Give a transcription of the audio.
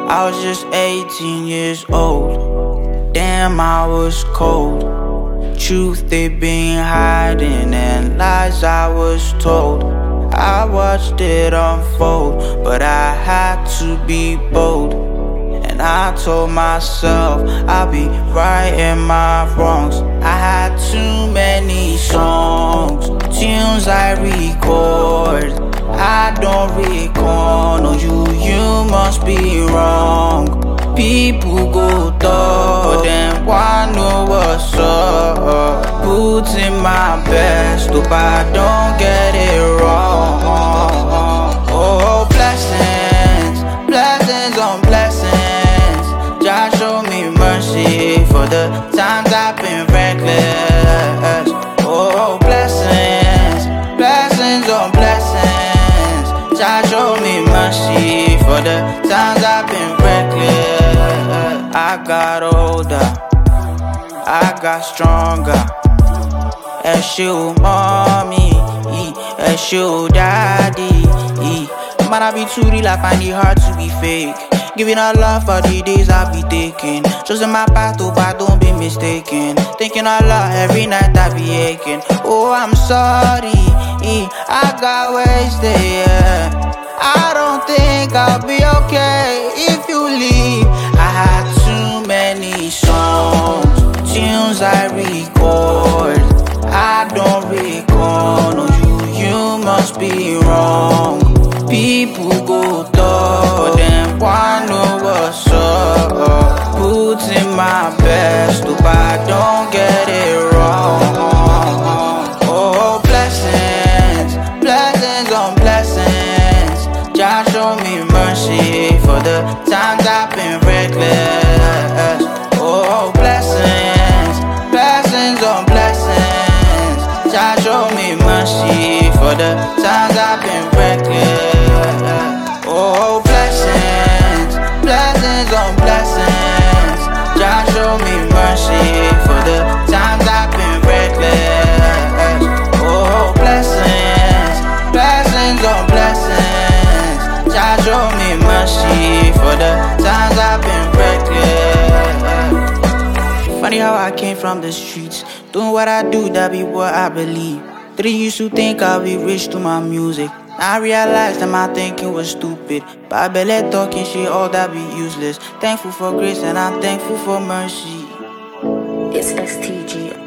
I was just 18 years old. Damn, I was cold. Truth they been hiding and lies I was told. I watched it unfold, but I had to be bold. And I told myself I'll be righting my wrongs. I had too many songs, tunes I record. I don't recall, no, you must be wrong. People go thug, then why know what's up? Putting my best, hope I don't get it wrong. Oh, blessings, blessings on blessings. Jah show me mercy for the times I've been reckless. Oh, blessings, blessings on blessings. Jah show me mercy for the times I've been reckless. I got older, I got stronger. Eshu mommy, Eshu daddy. Man, I be too real, I find it hard to be fake. Giving all love for the days I be taking. Choosing my path, hope I don't be mistaken. Thinking all love every night I be aching. Oh, I'm sorry, I got wasted, yeah. I don't think I'll be okay if you leave. I had too many songs, tunes I record. I don't recall, no, you must be wrong. People go thug, then why know what's up? Putting my best, hope I don't get it wrong. Oh, blessings, blessings on blessings. Jah show me mercy for the times I've been reckless. Oh, blessings, blessings on blessings. Jah show me mercy for the times I've been reckless. Oh, blessings, blessings on blessings. Jah show me mercy for the times I've been reckless. Oh, blessings, blessings on blessings. Jah show me mercy for the times I've been reckless. Funny how I came from the streets, doing what I do, that be what I believe. Didn't used to think I'd be rich to my music. I realized that my thinking was stupid. But belly talking shit, all that be useless. Thankful for grace and I'm thankful for mercy. It's STG.